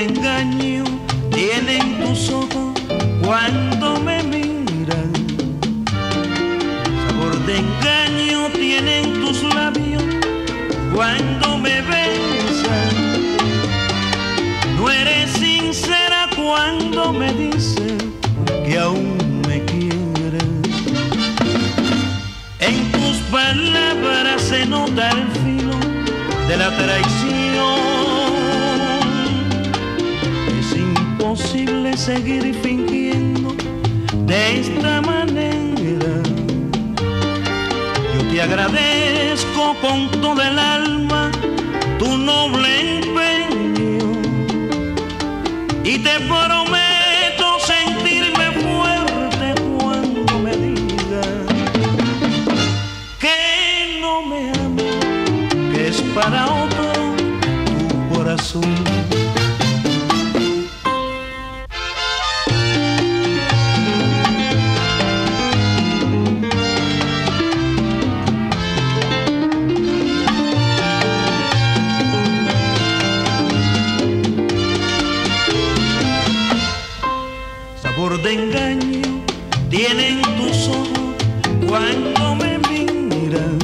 de engaño tienen tus ojos cuando me miran. Sabor de engaño tienen tus labios cuando me besan. No eres sincera cuando me dices que aún me quieres. En tus palabras se nota el filo de la traición. Es imposible seguir fingiendo de esta manera. Yo te agradezco con toda el alma tu noble empeño y te prometo sentirme fuerte cuando me digas que no me amas, que es para otro tu corazón. Sabor de engaño tienen tus ojos cuando me miran.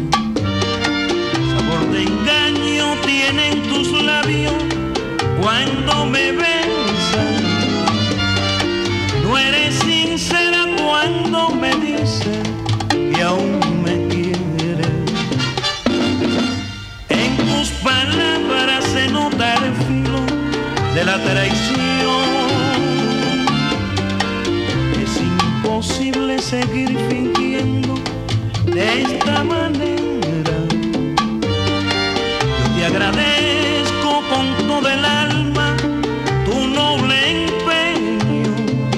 Sabor de engaño tienen tus labios cuando me besan. No eres sincera cuando me dices que aún me quieres. En tus palabras se nota el filo de la traición. Imposible seguir fingiendo de esta manera. Yo te agradezco con todo el alma tu noble empeño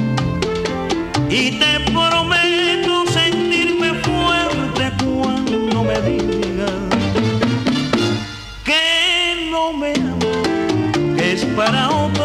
y te prometo sentirme fuerte cuando me digas que no me amas, que es para otro